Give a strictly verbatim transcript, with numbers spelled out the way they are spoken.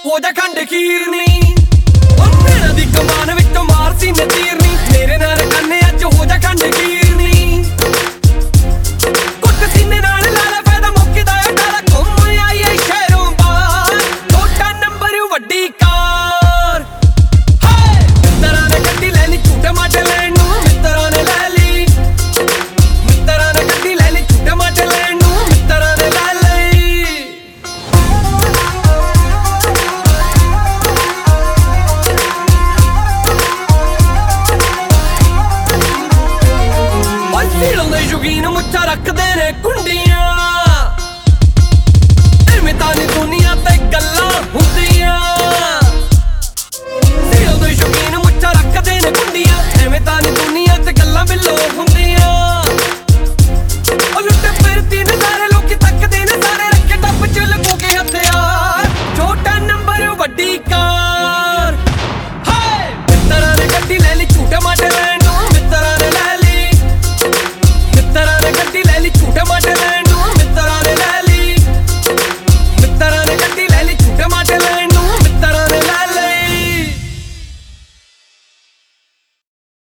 ਹੋ ਜਾ ਖੰਡ ਖੀਰਨੀ। ਉਹ ਭੈਣਾਂ ਦੀ ਕਮਾਨ ਵਿੱਚੋਂ ਮਾਰ ਸੀ ਨਚੀਰਨੀ, ਮੇਰੇ ਨਾਲ ਕੰਨੇ ਅੱਜ ਹੋ ਜਾ ਖੰਡ ਖੀਰਨੀ। ਕੁੱਟ ਸੀਨੇ ਨਾਲ ਲਾ ਲੈ ਫਾਇਦਾ ਮੁੱਕਦਾ ਏ ਡਾਲਾ, ਘੁੰਮ ਆਈਏ ਸ਼ਹਿਰੋਂ ਬਾਹਰ ਛੋਟਾ ਨੰਬਰ ਵੱਡੀ ਕਾਰ। ਹਾਏ ਮਿੱਤਰਾਂ ਨੇ ਗੱਡੀ ਲੈ ਲਈ ਝੂਟੇ ਮਾਟੇ ਲੈਣ ਨੂੰ, ਮਿੱਤਰਾਂ ਨੇ ਲੈ ਲਈ ਮਿੱਤਰਾਂ ਨੇ ਗੱਡੀ ਲੈ ਲਈ ਝੂਟੇ ਮਾਟੇ ਲੈਣ ਨੂੰ, ਮਿੱਤਰਾਂ ਨੇ ਲੈ ਲਈ। ਓਏ ਸੀਲੋਂ ਦੇ ਸ਼ੌਕੀਨ ਮੁੱਛਾਂ ਰੱਖਦੇ ਨੇ